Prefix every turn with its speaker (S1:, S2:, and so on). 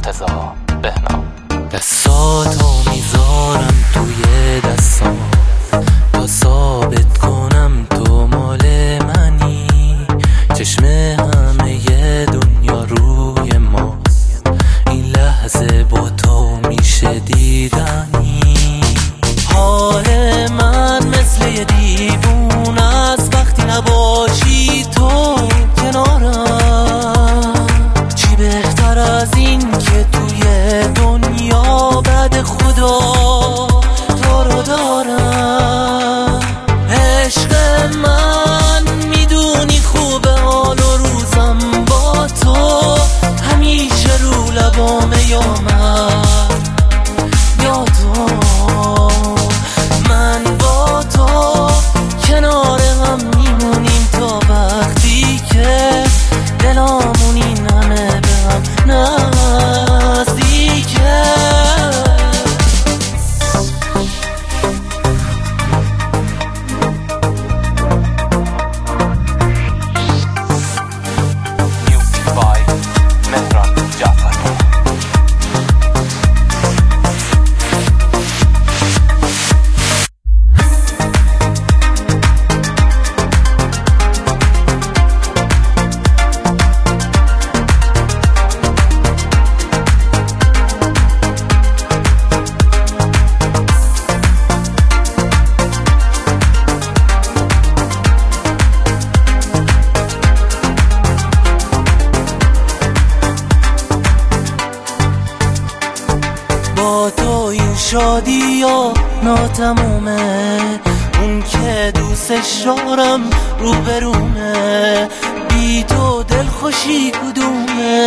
S1: مرتضی بهنام. دستاتو میذارم توی دستام تا ثابت کنم تو مال منی. چشم همه ی دنیا روی ماست، این لحظه با تو میشه دیدنی. حال من مثل یه دیوون است وقتی نباشی تو کنارم. چی بهتر از این که توی دنیا بعد خدا تو رو دارم. عشق من میدونی خوبه حال و روزم با تو همیشه رو لبامه یا من یا تو. من با تو کنار هم میمونیم تا وقتی که دلامون این همه به هم نزدیکه. با تو این شادی یا ناتمومه، اون که دوستش دارم رو برومه. بی تو دلخوشی کدومه؟